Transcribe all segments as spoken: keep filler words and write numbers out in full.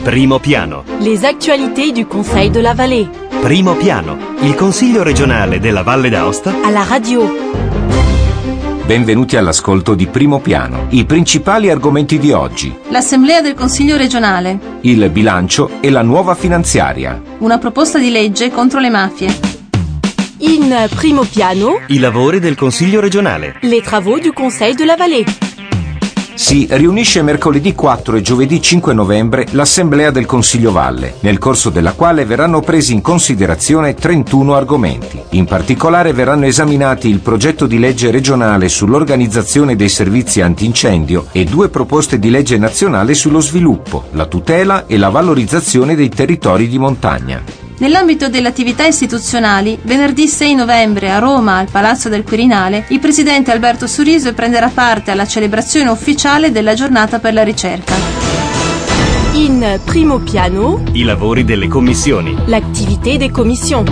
Primo piano. Les actualités du Conseil de la Vallée. Primo piano. Il Consiglio regionale della Valle d'Aosta. À la radio. Benvenuti all'ascolto di Primo Piano. I principali argomenti di oggi: l'Assemblea del Consiglio regionale, il bilancio e la nuova finanziaria, una proposta di legge contro le mafie. In primo piano, i lavori del Consiglio regionale. les travaux du Conseil de la Vallée. Si riunisce mercoledì quattro e giovedì cinque novembre l'Assemblea del Consiglio Valle, nel corso della quale verranno presi in considerazione trentuno argomenti. In particolare verranno esaminati il progetto di legge regionale sull'organizzazione dei servizi antincendio e due proposte di legge nazionale sullo sviluppo, la tutela e la valorizzazione dei territori di montagna. Nell'ambito delle attività istituzionali, venerdì sei novembre a Roma, al Palazzo del Quirinale, il presidente Alberto Sorriso prenderà parte alla celebrazione ufficiale della Giornata per la ricerca. In primo piano, i lavori delle commissioni. l'activité des commissions.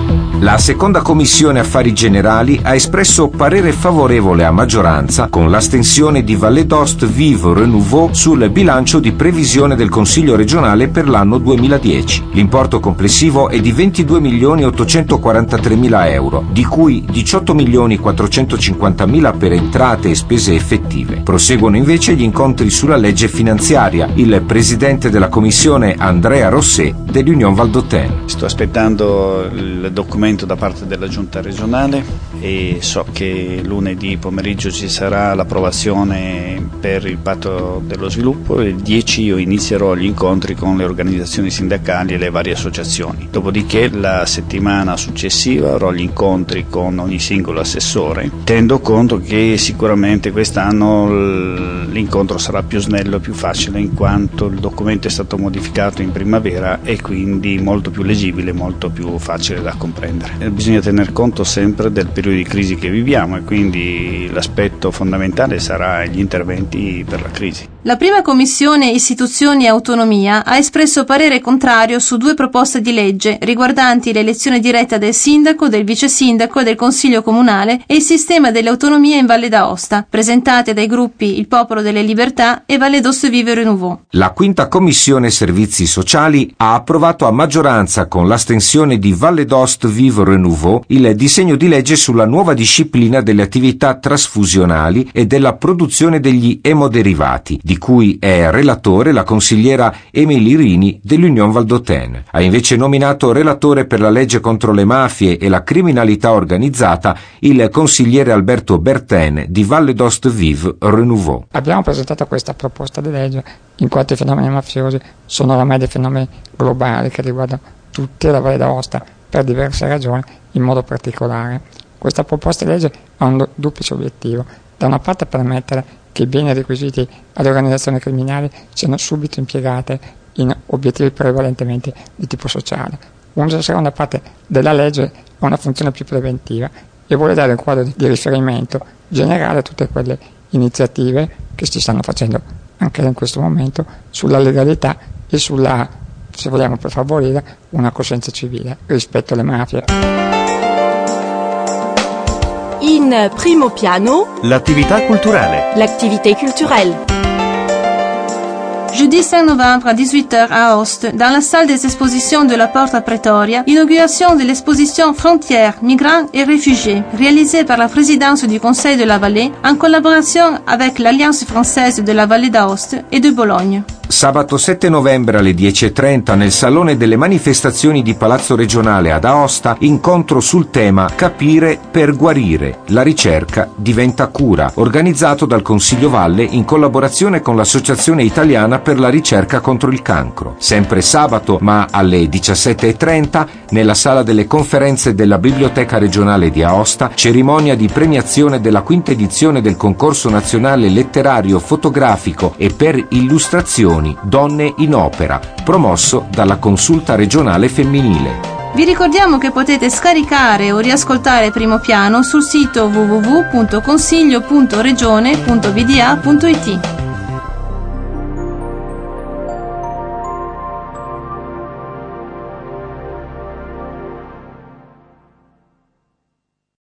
La seconda commissione affari generali ha espresso parere favorevole a maggioranza con l'astensione di Valle d'Aosta Vive Renouveau sul bilancio di previsione del Consiglio regionale per l'anno duemiladieci. L'importo complessivo è di ventidue milioni ottocentoquarantatremila euro, di cui diciotto milioni quattrocentocinquantamila per entrate e spese effettive. Proseguono invece gli incontri sulla legge finanziaria. Il presidente della commissione, Andrea Rossè, dell'Union Val d'Autun. Sto aspettando il documento da parte della Giunta regionale e so che lunedì pomeriggio ci sarà l'approvazione per il patto dello sviluppo e il dieci io inizierò gli incontri con le organizzazioni sindacali e le varie associazioni. Dopodiché la settimana successiva avrò gli incontri con ogni singolo assessore, tenendo conto che sicuramente quest'anno l'incontro sarà più snello e più facile in quanto il documento è stato modificato in primavera e quindi molto più leggibile, molto più facile da comprendere. Bisogna tener conto sempre del periodo di crisi che viviamo e quindi l'aspetto fondamentale sarà gli interventi per la crisi. La prima commissione Istituzioni e Autonomia ha espresso parere contrario su due proposte di legge riguardanti l'elezione diretta del sindaco, del vice sindaco e del consiglio comunale e il sistema delle autonomie in Valle d'Aosta, presentate dai gruppi Il Popolo delle Libertà e Valle d'Aosta Vive Renouveau. La quinta commissione Servizi Sociali ha approvato a maggioranza con l'astensione di Valle d'Aosta Vive Renouveau il disegno di legge sulla nuova disciplina delle attività trasfusionali e della produzione degli emoderivati, di cui è relatore la consigliera Emilie Rini dell'Union Val d'Autun. Ha invece nominato relatore per la legge contro le mafie e la criminalità organizzata il consigliere Alberto Bertin di Valle d'Aosta Vive Renouveau. Abbiamo presentato questa proposta di legge in quanto i fenomeni mafiosi sono oramai dei fenomeni globali che riguardano tutta la Valle d'Aosta per diverse ragioni, in modo particolare. Questa proposta di legge ha un duplice obiettivo: da una parte permettere che i beni requisiti alle organizzazioni criminali siano subito impiegate in obiettivi prevalentemente di tipo sociale. Una seconda parte della legge ha una funzione più preventiva e vuole dare un quadro di riferimento generale a tutte quelle iniziative che si stanno facendo anche in questo momento sulla legalità e sulla, se vogliamo, per favorire una coscienza civile rispetto alle mafie. In primo piano, l'attività culturale. l'activité culturelle. Jeudi cinq novembre à dix-huit heures à Aoste, dans la salle des expositions de la Porte à Pretoria, inauguration de l'exposition Frontières, migrants et réfugiés, réalisée par la présidence du Conseil de la Vallée en collaboration avec l'Alliance française de la Vallée d'Aoste et de Bologne. Sabato sette novembre alle dieci e trenta nel Salone delle Manifestazioni di Palazzo Regionale ad Aosta, incontro sul tema Capire per guarire, la ricerca diventa cura, organizzato dal Consiglio Valle in collaborazione con l'Associazione Italiana per la ricerca contro il cancro. Sempre sabato, ma alle diciassette e trenta, nella sala delle conferenze della Biblioteca Regionale di Aosta, cerimonia di premiazione della quinta edizione del concorso nazionale letterario fotografico e per illustrazioni Donne in Opera, promosso dalla Consulta Regionale Femminile. Vi ricordiamo che potete scaricare o riascoltare Primo Piano sul sito w w w punto consiglio punto regione punto v d a punto i t.